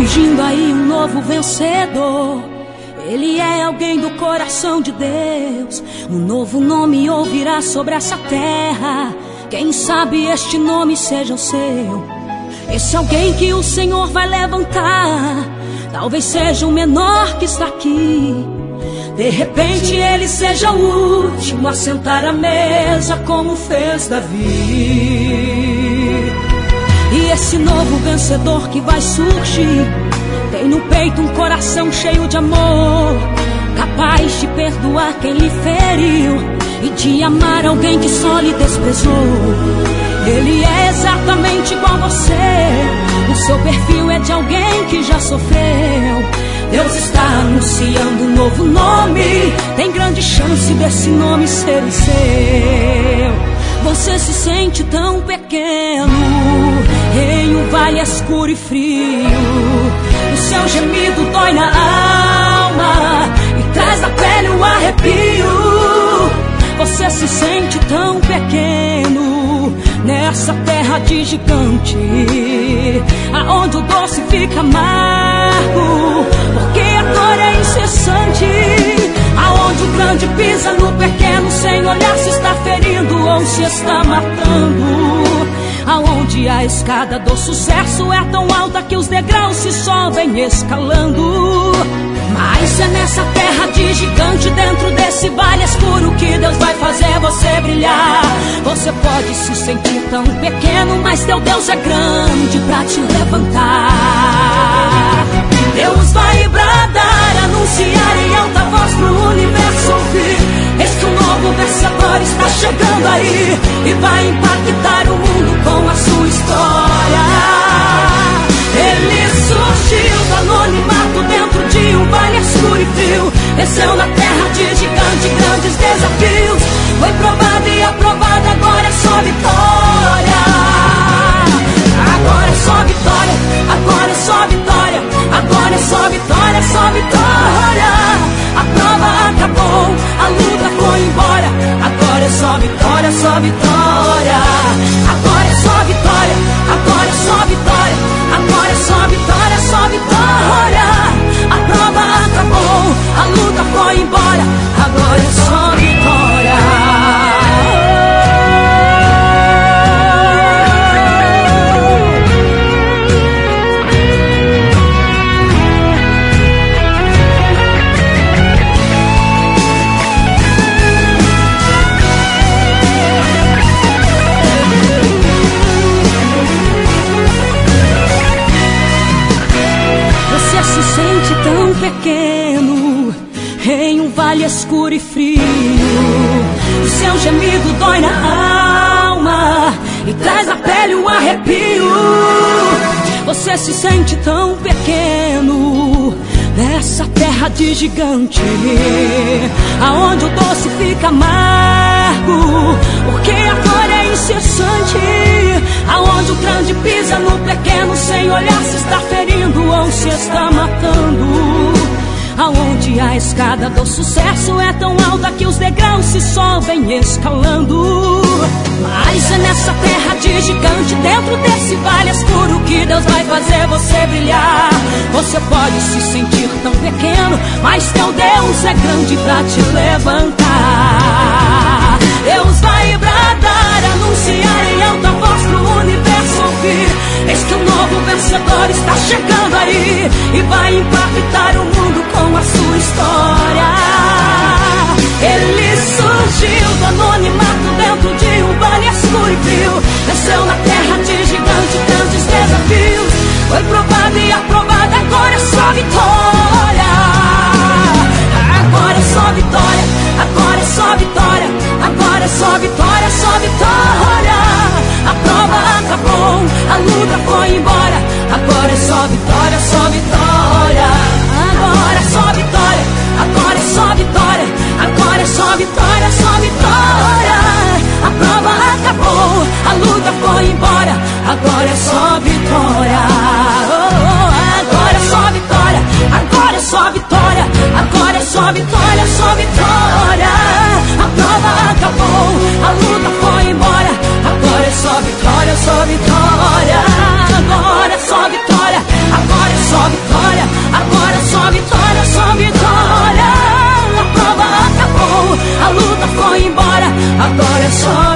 surgindo aí um novo vencedor. Ele é alguém do coração de Deus. Um novo nome ouvirá sobre essa terra. Quem sabe este nome seja o seu. Esse alguém que o Senhor vai levantar. Talvez seja o menor que está aqui. De repente ele seja o último a sentar à mesa, como fez Davi. E esse novo vencedor que vai surgir tem no peito um coração cheio de amor, capaz de perdoar quem lhe feriu e de amar alguém que só lhe desprezou. Ele é exatamente igual a você. O seu perfil é de alguém que já sofreu. Deus está anunciando um novo nome. Tem grande chance desse nome ser o seu. Você se sente tão pequeno em um vale escuro e frio. O seu gemido dói na alma e traz da pele um arrepio. Você se sente tão pequeno nessa terra de gigante, aonde o doce fica amargo, porque a dor é incessante. Aonde o grande pisa no pequeno, sem olhar se está ferindo ou se está matando. Aonde a escada do sucesso é tão alta que os degraus se sobem escalando. Mas é nessa terra de gigante, dentro desse vale escuro, que Deus vai fazer você brilhar. Você pode se sentir tão pequeno, mas teu Deus é grande pra te levantar. Deus vai bradar, anunciar em alta voz pro universo ouvir. Este novo vencedor está chegando aí e vai impactar o mundo com a sua história. Ele surgiu do anonimato dentro de um vale escuro e frio. Desceu na terra de gigante, grandes desafios. Foi provado e aprovado, agora é só vitória. Agora é só vitória, agora é só vitória. Agora é só vitória, só vitória. A prova acabou, a luta foi embora. Agora é só vitória, só vitória. Agora é só vitória, agora é só vitória. Agora é só vitória, só vitória. A prova acabou, a luta foi embora. Agora é só vitória. Pequeno em um vale escuro e frio. O seu gemido dói na alma e traz na pele um arrepio. Você se sente tão pequeno nessa terra de gigante, aonde o doce fica amargo, porque a dor é incessante. Aonde o grande pisa no pequeno, sem olhar se está ferindo ou se está matando. Aonde a escada do sucesso é tão alta que os degraus se sobem escalando. Mas é nessa terra de gigante, dentro desse vale escuro, que Deus vai fazer você brilhar. Você pode se sentir tão pequeno, mas teu Deus é grande pra te levantar. Deus vai bradar, anunciar em alta voz pro universo ouvir. Este novo vencedor está chegando aí e vai impactar o mundo com a sua história. Ele surgiu do anonimato dentro de um vale escuro e frio. Desceu na terra de gigante, grandes desafios. Foi provado e aprovado, agora é só vitória. Agora é só vitória, agora é só vitória. Agora é só vitória, só vitória. A prova acabou, a luta foi embora. Agora é só vitória, só vitória. Agora é só vitória, agora é só vitória. Agora é só vitória, só vitória. A prova acabou, a luta foi embora. Agora é só vitória. Agora é só vitória, agora é só vitória. Agora é só vitória, só vitória. A prova acabou, a luta foi embora. Agora é só vitória, só vitória. Agora é só vitória, agora é só vitória. Agora é só